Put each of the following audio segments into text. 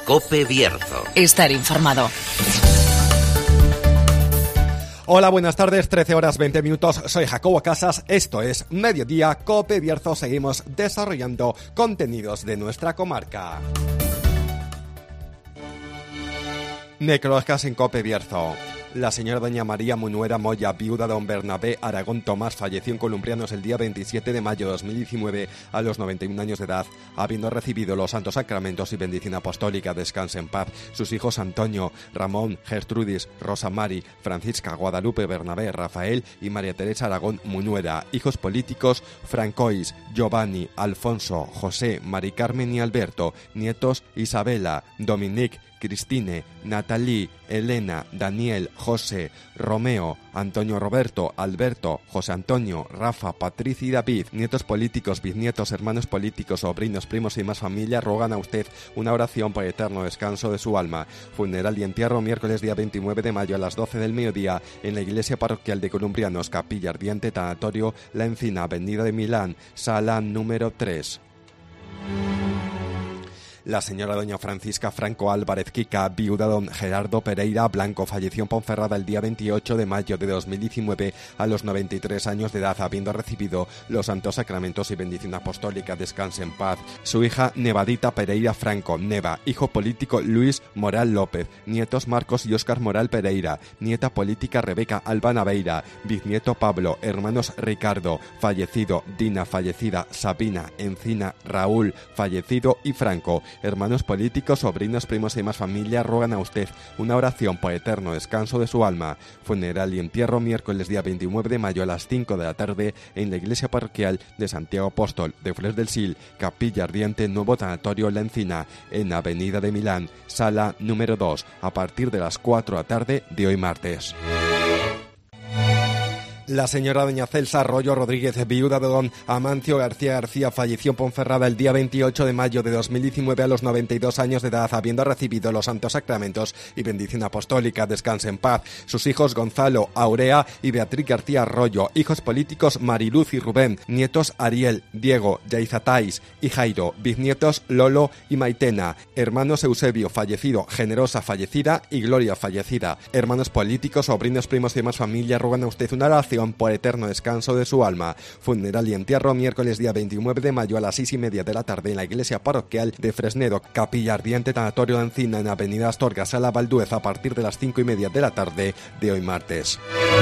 COPE Bierzo. Estar informado. Hola, buenas tardes, 13 horas 20 minutos, soy Jacobo Casas, esto es Mediodía COPE Bierzo, seguimos desarrollando contenidos de nuestra comarca. Necrológicas en COPE Bierzo. La señora doña María Munuera Moya, viuda de don Bernabé Aragón Tomás, falleció en Columbrianos el día 27 de mayo de 2019 a los 91 años de edad, habiendo recibido los santos sacramentos y bendición apostólica. Descanse en paz. Sus hijos Antonio, Ramón, Gertrudis, Rosa Mari, Francisca, Guadalupe, Bernabé, Rafael y María Teresa Aragón Munuera. Hijos políticos: Francois, Giovanni, Alfonso, José, Mari Carmen y Alberto. Nietos: Isabela, Dominique, Cristine, Natalie, Elena, Daniel, José, Romeo, Antonio Roberto, Alberto, José Antonio, Rafa, Patricia y David. Nietos políticos, bisnietos, hermanos políticos, sobrinos, primos y más familia ruegan a usted una oración por el eterno descanso de su alma. Funeral y entierro miércoles día 29 de mayo a las 12 del mediodía en la iglesia parroquial de Columbrianos, Capilla Ardiente, Tanatorio La Encina, Avenida de Milán, sala número 3. La señora doña Francisca Franco Álvarez Quica, viuda de don Gerardo Pereira Blanco, falleció en Ponferrada el día 28 de mayo de 2019 a los 93 años de edad, habiendo recibido los santos sacramentos y bendición apostólica. Descanse en paz. Su hija Nevadita Pereira Franco, Neva. Hijo político Luis Moral López. Nietos Marcos y Óscar Moral Pereira. Nieta política Rebeca Alba Naveira. Bisnieto Pablo. Hermanos Ricardo, fallecido. Dina, fallecida. Sabina, Encina, Raúl, fallecido y Franco. Hermanos políticos, sobrinos, primos y más familia ruegan a usted una oración por eterno descanso de su alma. Funeral y entierro miércoles día 29 de mayo a las 5 de la tarde en la iglesia parroquial de Santiago Apóstol de Flores del Sil, Capilla Ardiente, Nuevo Tanatorio La Encina, en Avenida de Milán, sala número 2, a partir de las 4 de la tarde de hoy martes. La señora doña Celsa Arroyo Rodríguez, viuda de don Amancio García García, falleció en Ponferrada el día 28 de mayo de 2019 a los 92 años de edad, habiendo recibido los santos sacramentos y bendición apostólica. Descanse en paz. Sus hijos Gonzalo, Aurea y Beatriz García Arroyo. Hijos políticos Mariluz y Rubén. Nietos Ariel, Diego, Yaizatais y Jairo. Bisnietos Lolo y Maitena. Hermanos Eusebio, fallecido, Generosa, fallecida y Gloria, fallecida. Hermanos políticos, sobrinos, primos y demás familia ruegan a usted una oración por eterno descanso de su alma. Funeral y entierro miércoles día 29 de mayo a las 6:30 de la tarde en la iglesia parroquial de Fresnedo, Capilla Ardiente, Tanatorio La Encina, en Avenida Astorga, sala Valdúez, a partir de las 5:30 de la tarde de hoy martes.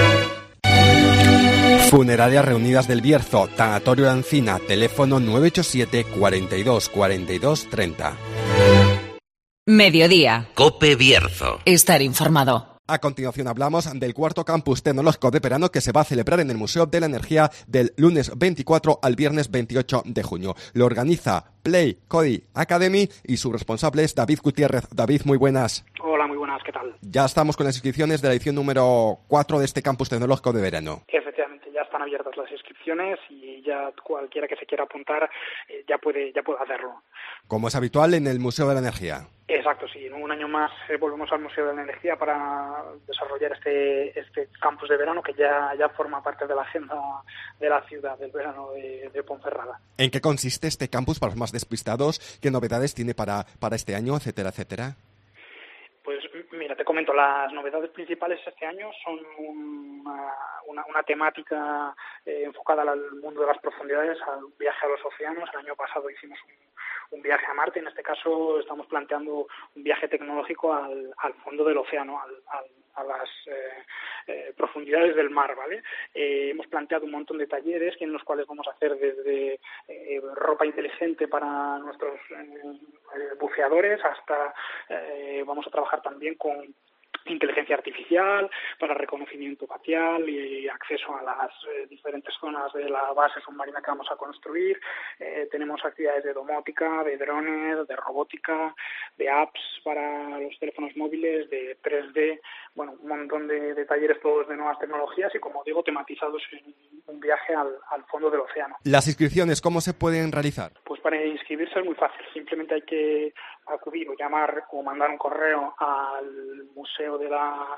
Funerarias Reunidas del Bierzo, Tanatorio La Encina, teléfono 987 42 42 30. Mediodía. COPE Bierzo. Estar informado. A continuación hablamos del cuarto campus tecnológico de verano que se va a celebrar en el Museo de la Energía del lunes 24 al viernes 28 de junio. Lo organiza Play Cody Academy y su responsable es David Gutiérrez. David, muy buenas. Hola, muy buenas, ¿qué tal? Ya estamos con las inscripciones de la edición número 4 de este campus tecnológico de verano. Efectivamente, ya están abiertas las inscripciones y ya cualquiera que se quiera apuntar ya puede hacerlo. Como es habitual en el Museo de la Energía. Exacto, sí. En un año más volvemos al Museo de la Energía para desarrollar este campus de verano que ya forma parte de la agenda de la ciudad del verano de Ponferrada. ¿En qué consiste este campus para los más despistados? ¿Qué novedades tiene para este año, etcétera, etcétera? Pues mira, te comento, las novedades principales este año son una temática enfocada al mundo de las profundidades, al viaje a los océanos. El año pasado hicimos un viaje a Marte. En este caso estamos planteando un viaje tecnológico al fondo del océano, a las profundidades del mar, ¿vale? Hemos planteado un montón de talleres en los cuales vamos a hacer desde ropa inteligente para nuestros buceadores hasta vamos a trabajar también con inteligencia artificial para reconocimiento facial y acceso a las diferentes zonas de la base submarina que vamos a construir. Tenemos actividades de domótica, de drones, de robótica, de apps para los teléfonos móviles, de 3D, bueno, un montón de talleres todos de nuevas tecnologías y, como digo, tematizados en un viaje al fondo del océano. ¿Las inscripciones cómo se pueden realizar? Pues para inscribirse es muy fácil, simplemente hay que acudir o llamar o mandar un correo al Museo precio de la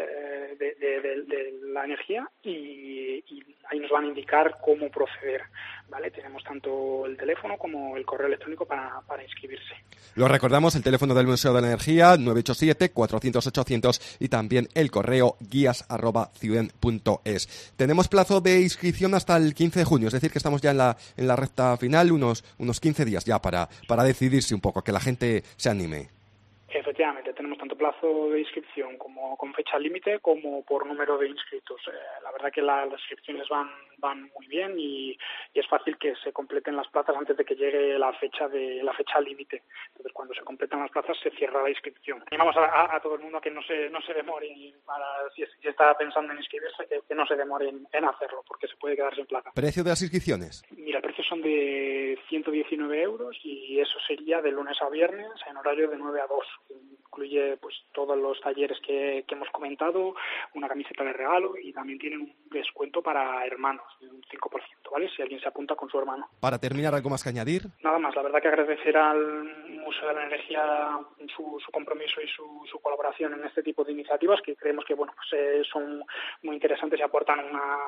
energía y ahí nos van a indicar cómo proceder, ¿vale? Tenemos tanto el teléfono como el correo electrónico para inscribirse. Lo recordamos, el teléfono del Museo de la Energía, 987-400-800, y también el correo guías@ciuden.es. Tenemos plazo de inscripción hasta el 15 de junio, es decir, que estamos ya en la recta final, unos 15 días ya para decidirse un poco, que la gente se anime. Efectivamente, tenemos tanto plazo de inscripción como con fecha límite como por número de inscritos. La verdad que las inscripciones van muy bien y es fácil que se completen las plazas antes de que llegue la fecha límite. Entonces, cuando se completan las plazas se cierra la inscripción. Animamos a todo el mundo a que no se demore, si está pensando en inscribirse, que no se demore en hacerlo, porque se puede quedar sin plaza. ¿Precio de las inscripciones? Mira, el precio son de 119 euros y eso sería de lunes a viernes en horario de 9 a 2. Incluye pues todos los talleres que hemos comentado, una camiseta de regalo y también tienen un descuento para hermanos de un 5%, ¿vale? Si alguien se apunta con su hermano. Para terminar, ¿algo más que añadir? Nada más, la verdad que agradecer al Museo de la Energía su compromiso y su colaboración en este tipo de iniciativas que creemos que son muy interesantes y aportan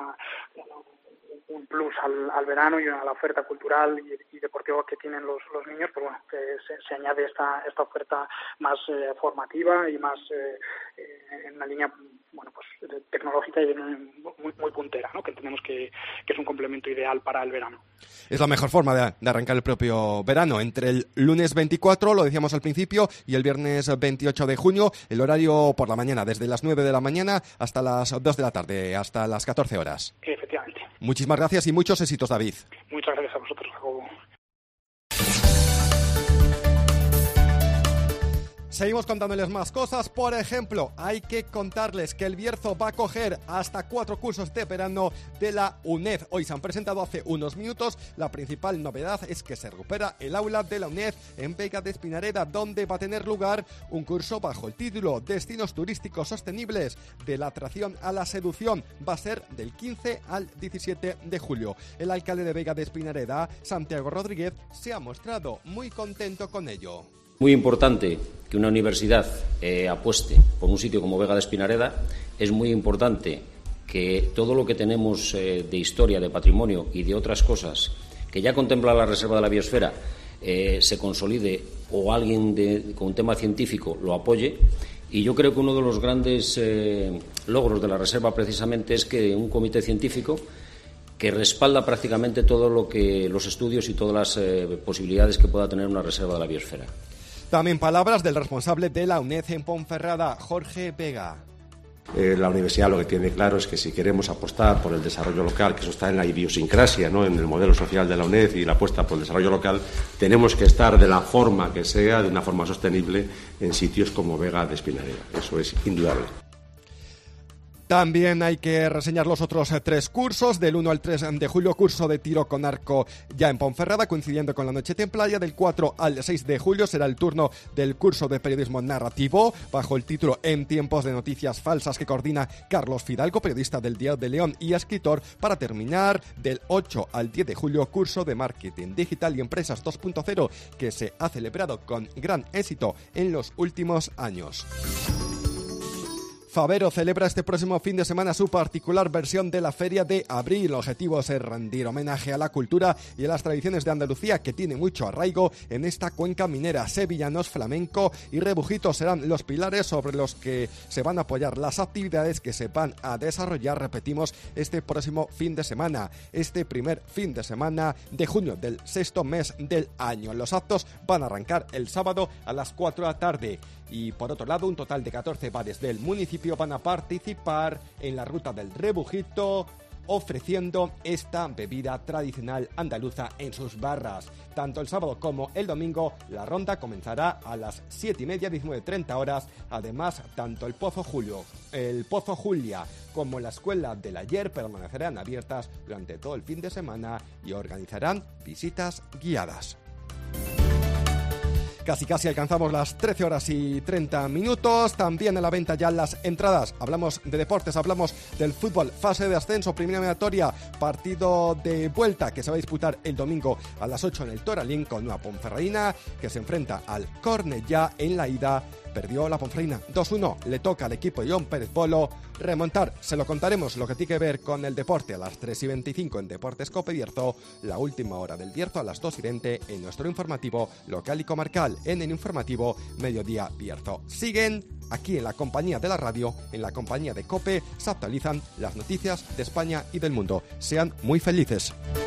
un plus al verano y a la oferta cultural y deportiva que tienen los niños, pues bueno, se añade esta oferta más formativa y más en una línea tecnológica y muy puntera, ¿no? Que entendemos que es un complemento ideal para el verano. Es la mejor forma de arrancar el propio verano, entre el lunes 24, lo decíamos al principio, y el viernes 28 de junio, el horario por la mañana, desde las 9 de la mañana hasta las 2 de la tarde, hasta las 14 horas. Efectivamente. Muchísimas gracias y muchos éxitos, David. Muchas gracias a vosotros, Jacobo. Seguimos contándoles más cosas. Por ejemplo, hay que contarles que el Bierzo va a coger hasta 4 cursos de verano de la UNED. Hoy se han presentado hace unos minutos. La principal novedad es que se recupera el aula de la UNED en Vega de Espinareda, donde va a tener lugar un curso bajo el título Destinos turísticos sostenibles, de la atracción a la seducción. Va a ser del 15 al 17 de julio. El alcalde de Vega de Espinareda, Santiago Rodríguez, se ha mostrado muy contento con ello. Muy importante que una universidad apueste por un sitio como Vega de Espinareda. Es muy importante que todo lo que tenemos de historia, de patrimonio y de otras cosas que ya contempla la Reserva de la Biosfera se consolide o alguien con un tema científico lo apoye. Y yo creo que uno de los grandes logros de la Reserva precisamente es que un comité científico que respalda prácticamente todo lo que los estudios y todas las posibilidades que pueda tener una Reserva de la Biosfera. También palabras del responsable de la UNED en Ponferrada, Jorge Vega. La universidad lo que tiene claro es que si queremos apostar por el desarrollo local, que eso está en la idiosincrasia, ¿no?, en el modelo social de la UNED y la apuesta por el desarrollo local, tenemos que estar de la forma que sea, de una forma sostenible, en sitios como Vega de Espinareda. Eso es indudable. También hay que reseñar los otros 3 cursos, del 1 al 3 de julio, curso de tiro con arco ya en Ponferrada, coincidiendo con la Noche Templaria. Del 4 al 6 de julio será el turno del curso de periodismo narrativo, bajo el título En tiempos de noticias falsas, que coordina Carlos Fidalgo, periodista del Diario de León y escritor, para terminar del 8 al 10 de julio, curso de marketing digital y empresas 2.0, que se ha celebrado con gran éxito en los últimos años. Favero celebra este próximo fin de semana su particular versión de la Feria de Abril. El objetivo es rendir homenaje a la cultura y a las tradiciones de Andalucía, que tiene mucho arraigo en esta cuenca minera. Sevillanos, flamenco y rebujito serán los pilares sobre los que se van a apoyar las actividades que se van a desarrollar, repetimos, este próximo fin de semana, este primer fin de semana de junio del 6º mes del año. Los actos van a arrancar el sábado a las 4 de la tarde. Y por otro lado, un total de 14 bares del municipio van a participar en la ruta del rebujito, ofreciendo esta bebida tradicional andaluza en sus barras. Tanto el sábado como el domingo, la ronda comenzará a las 7:30, 19:30 horas. Además, tanto el Pozo Julia como la Escuela del Ayer permanecerán abiertas durante todo el fin de semana y organizarán visitas guiadas. Casi alcanzamos las 13 horas y 30 minutos. También a la venta ya las entradas. Hablamos de deportes, hablamos del fútbol. Fase de ascenso, primera eliminatoria, partido de vuelta que se va a disputar el domingo a las 8 en el Toralín, con una Ponferradina que se enfrenta al Cornellá en la ida perdió la Ponferrina 2-1. Le toca al equipo de John Pérez Bolo remontar. Se lo contaremos lo que tiene que ver con el deporte a las 3:25 en Deportes Cope Bierzo, la última hora del Bierzo a las 2:20 en nuestro informativo local y comarcal, en el informativo Mediodía Bierzo. Siguen aquí en la compañía de la radio, en la compañía de COPE, se actualizan las noticias de España y del mundo. Sean muy felices.